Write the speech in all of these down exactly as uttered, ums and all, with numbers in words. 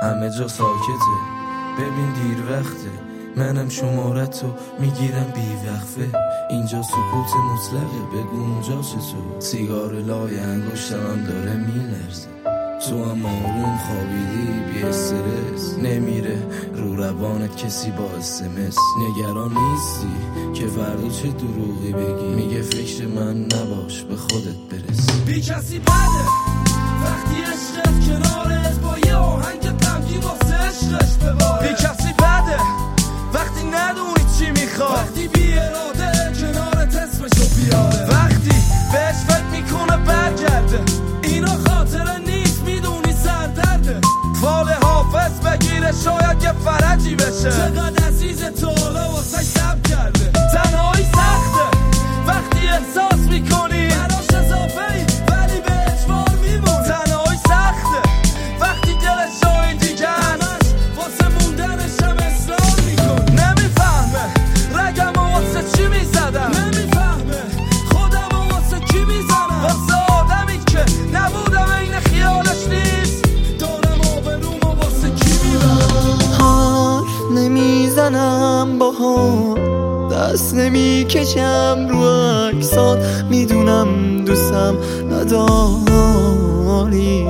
همه جا ساکته، ببین دیر وقته، منم شمارتو میگیرم بی وقفه. اینجا سکوت مطلقه، بگو اونجا چطور؟ سیگار لای انگشتم هم داره میلرزه، تو هم آروم خوابیدی بی استرس، نمیره رو روانت کسی با اسمس. نگران نیستی که فردا چه دروغی بگی، میگه فکر من نباش به خودت برس. بی کسی بده وقتی عشقت کنارت با یه آهنگ غمگین واسه عشقش بباره. بی کسی بده وقتی ندونی چی میخواد، وقتی بی اراده کنارت اسمشو بیاره، وقتی بهش فکر میکنه برگرده اینا خاطره نیست میدونی سردرده. فال حافظ بگیره شاید یه فرجی بشه، چقدر عزیز تو حالا واسه شب کرده. تنهایی سخته وقتی احساس میکنی براش اضافه ای ولی به اجبار میمونی. تنهایی سخته وقتی دلش جای دیگه همش واسه موندنش هم اصرار میکنی. نمیفهمه رگم واسه چی میزدم، نمیفهمه خودم واسه کی میزنم، واسه آدمی که نبودم این خیالش نیست، دارم آبرومو واسه کی میبرم. حرف نمیزنم با هم، دست نمیکشم رو عکسات، میدونم دوستم نداری،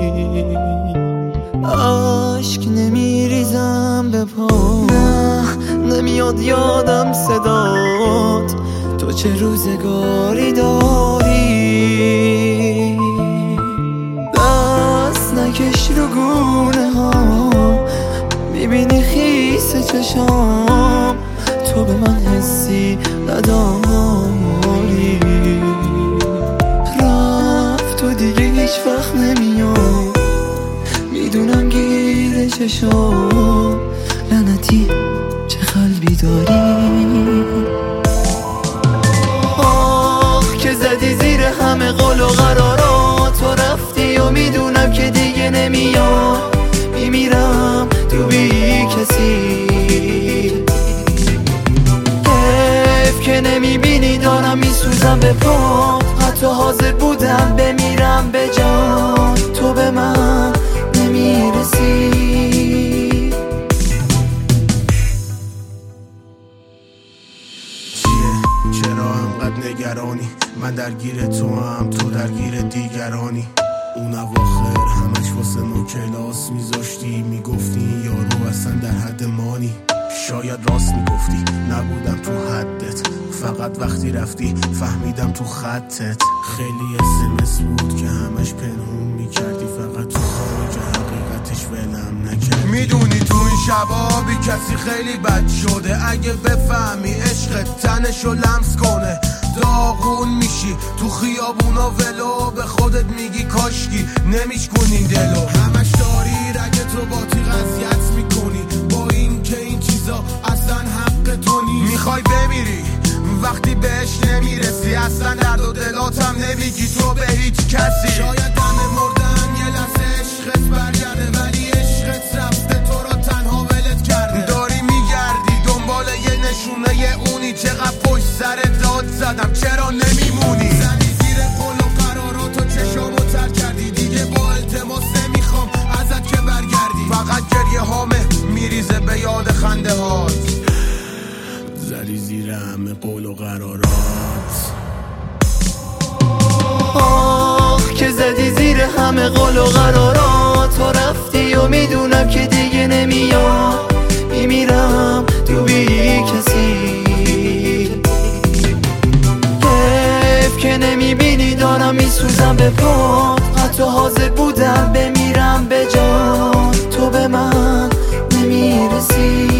عشق نمیریزم به پا، نه نمیاد یادم صدات، تو چه روزگاری داری. دست نکش رو گونه ها، میبینی خیس چشام، تو به من حسی نداری، رفت تو دیگه هیچ وقت نمیاد، میدونم گیر چشام، لعنتی چه قلبی داری. آه که زدی زیر همه قول و قرارات، تو رفتی و میدونم که دیگه نمیاد، میمیرم تو بی کسی، که نمیبینی دارم میسوزم به پا، حتی حاضر بودم بمیرم به جان، تو به من نمیرسی. چیه چرا انقدر نگرانی، من درگیر تو هم تو درگیر دیگرانی. اون اواخر همش واسه ما کلاس میذاشتی، میگفتی یارو اصلا در حد مانی، شاید راست میگفتی نبودم تو حدت، فقط وقتی رفتی فهمیدم تو خطت. خیلی اسمس بود که همش پنهون میکردی، فقط تو خوابه که حقیقتش ولم نکردی. میدونی تو این شبا بی کسی خیلی بد شده، اگه بفهمی عشقت تنشو لمس کنه داغون میشی تو خیابونا ولو، به خودت میگی کاشکی نمیشکنین دلو، همش داری رگ تو با تی قضیت میکنی، با این که این چیزا اصلا حق تو نیست. میخوای بمیری وقتی بهش نمیرسی، اصلا درد و دلاتم نمیگی تو به هیچ کسی. شاید دم مردن یه لحظه عشقت برگرده، ولی عشقت رفته تو را تنها ولت کرده. داری میگردی دنبال یه نشونه یه اونی، چقدر پشت سر داد زدم چرا نمیمونی. زدی زیر قول و قرارات و چشامو تر کردی، دیگه با التماس نمیخوام ازت که برگردی، فقط گریه هامه میریزه به یاد خنده هات. زدی زیر همه قول و قرارات، آه که زدی زیر همه قول و قرارات، تو رفتی و میدونم که دیگه نمیاد، میمیرم تو بی کسی، حیف که نمیبینی دارم میسوزم به پا، حتی حاضر بودم بمیرم به جان، تو به من نمیرسی.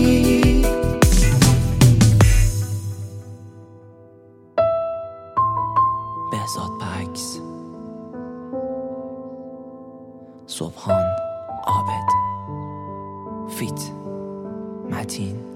بهزاد پکس، صبحان عابد، فیت متین.